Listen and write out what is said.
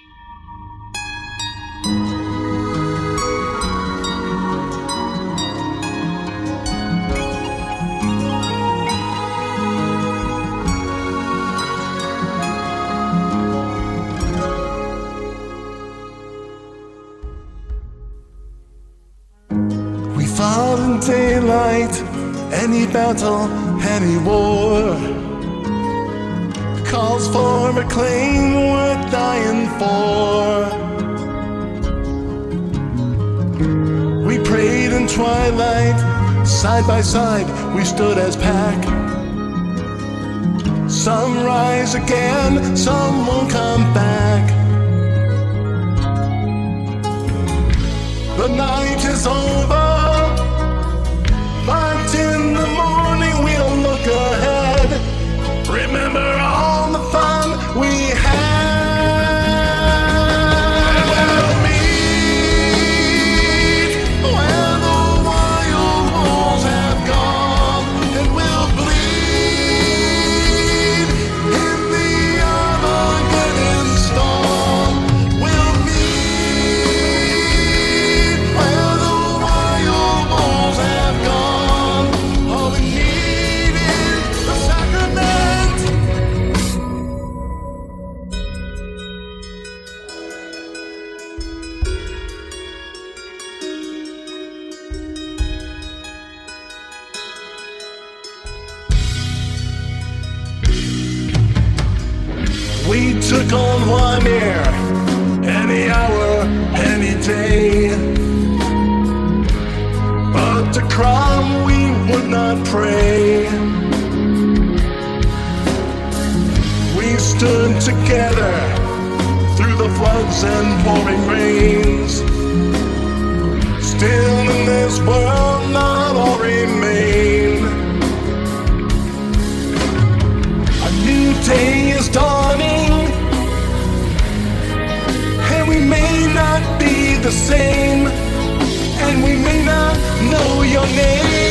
We fought in daylight, any battle, any war. Calls for McLean we're dying for. We prayed in twilight, side by side we stood as pack. Some rise again, some won't come back. The night is over, but in the morning we'll look ahead. Remember all the fun we had. We'll meet where the wild wolves have gone, and we'll bleed in the Armageddon storm. We'll meet where the wild wolves have gone. All we need is the sacrament. We took on Ymir, any hour, any day. But to Crom we would not pray. We stood together through the floods and pouring rains. Still in this world not all remain. A new day is dawning, and we may not be the same, and we may not know your name.